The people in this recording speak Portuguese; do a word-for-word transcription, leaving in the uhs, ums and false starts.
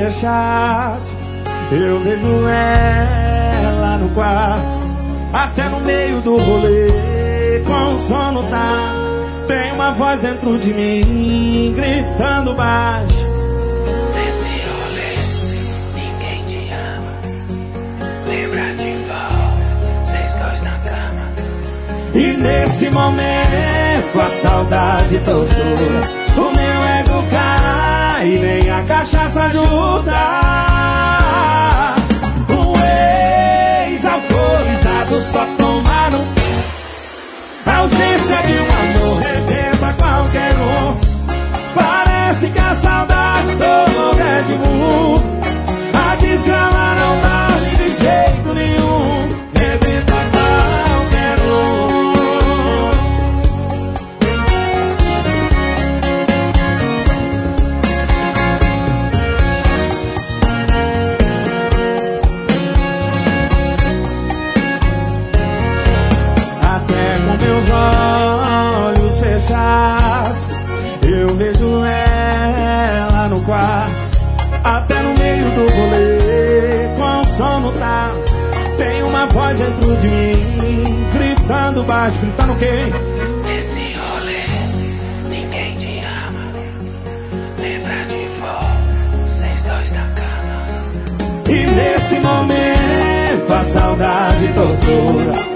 fechados, eu vejo ela no quarto, até no meio do rolê, com o sono tá. Tem uma voz dentro de mim, gritando baixo. Nesse rolê, ninguém te ama. Lembra de vol, vocês dois na cama. E nesse momento a saudade tortura, o meu ego cai e nem a cachaça ajuda. O ex-alcoolizado só tomaram. A ausência de um amor rebenta qualquer um. Parece que a saudade tomou Red Bull. A desgrama não dá de jeito nenhum. Rebenta qualquer um. Até com meus olhos fechados, eu vejo ela no quarto, até no meio do rolê, com o sono tá. Tem uma voz dentro de mim, gritando baixo, gritando o quê? Nesse rolê, ninguém te ama. Lembra de vol, vocês dois na cama. E nesse momento a saudade tortura,